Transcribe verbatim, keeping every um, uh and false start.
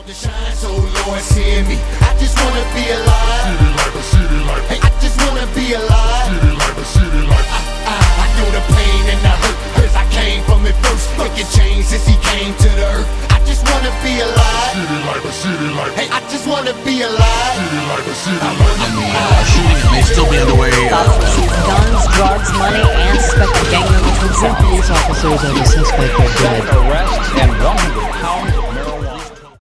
to shine, so Lord hear me. I just wanna be alive. City life, a city life. Hey, I just wanna be alive. City life, a city life. I, I, I know the pain and the hurt, cause I came from it first. Making change since he came to the earth. I just wanna be alive. City life, a city life. Hey, I just wanna be alive. City life, a city life. And the uh, shooting may still be underway. Thoughts received guns, drugs, money, and suspected gang members. Three police officers and a suspect are dead.